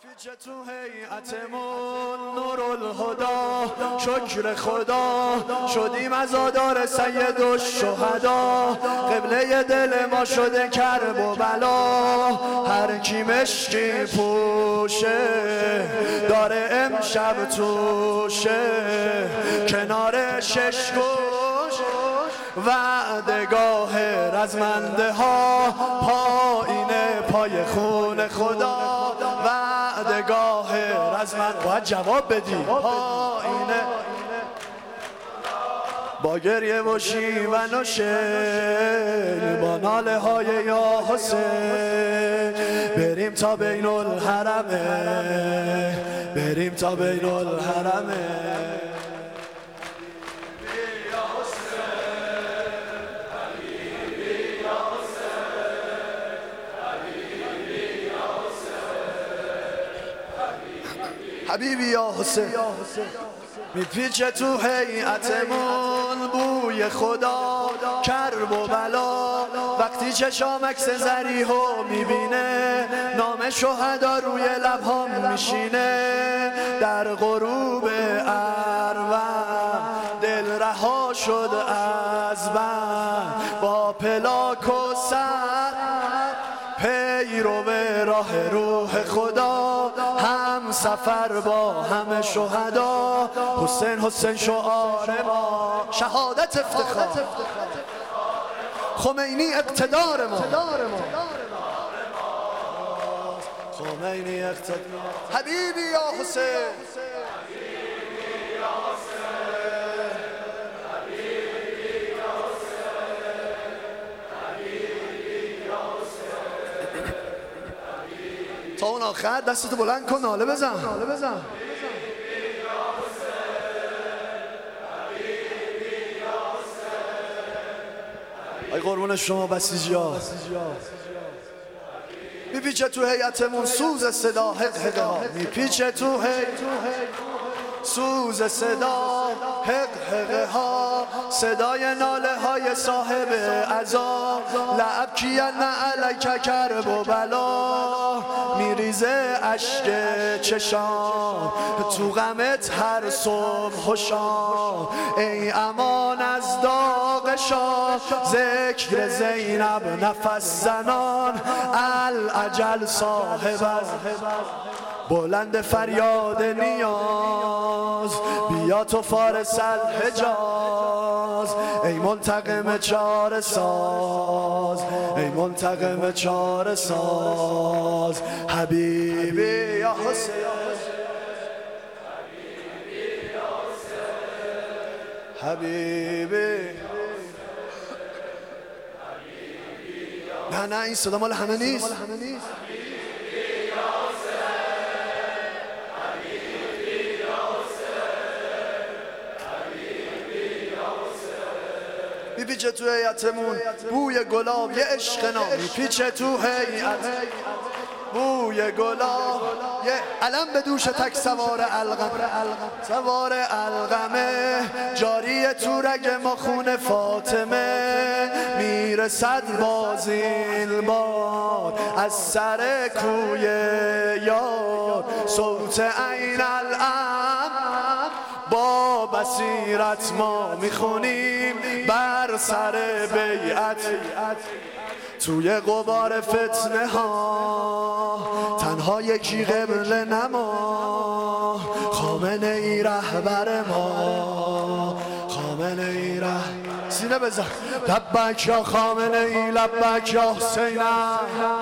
پیچه تو هیئتمون نورالهدا، شکر خدا شدیم عزادار سید الشهدا. قبله دل ما شده کرب و بلا، هر کی مشکی پوشه داره امشب توشه. کنار شش گوش وعدگاه رزمنده ها، پایین پای خون خدا. وعدگاه رزمنده باید جواب بدی، پایینه با گریه و شیون و شعر، با ناله های یا حسین. بریم تا بین الحرمه، بریم تا بین الحرمه. حبیبی یا حسین میپیچه تو هیئتمون بوی خدا، کرب و بلا. وقتی چشام عکس ذریحو میبینه، نام شهدا روی لبهام میشینه. در غروب اروند دل رها شد از بند، با پلاک و سر پیرو راه روح خدا. هم سفر با همه شهدا، حسین حسین شعار ما، شهادت افتخار. خمینی اقتدار ما، خمینی اقتدار. حبیبی یا حسین، تا اون آخر دستتو بلند کن، ناله بزن. ای قربون شما بسیجی ها. میپیچه تو هیئتمون سوز صدا، حق ها میپیچه تو سوز صدا، حق ها. صدای ناله های صاحب عذاب، لعب کیان علیک کرب و بلا. میریزه اشک چشام تو غمت هر صبح و شام. ای امان از داغ شاه، ذکر زینب نفس زنان. الاجل صاحب از بلند فریاد نیاز، بیا تو فارس الحجاز. ای منتقم چاره ساز، ای منتقم چاره ساز. حبیبی یا حسین، حبیبی. نه این صدا مال همه نیست. میپیچه تو هیئتمون بوی گلاب، یه عشق نام. میپیچه تو هیئت بوی گلاب، یه علم به دوش تک سوار القم. سوار القمه جاری تو رگ ما خون فاطمه. میرسد بازیل باد از سر کوی یار، صوت عین الام با بصیرت ما میخونیم. بر سر بیعت توی غبار فتنه ها، تنها یکی قبله نما. خامنه ای رهبر ما، خامنه ای سینه بزن. لبک یا خامنه ای، لبک یا حسینم.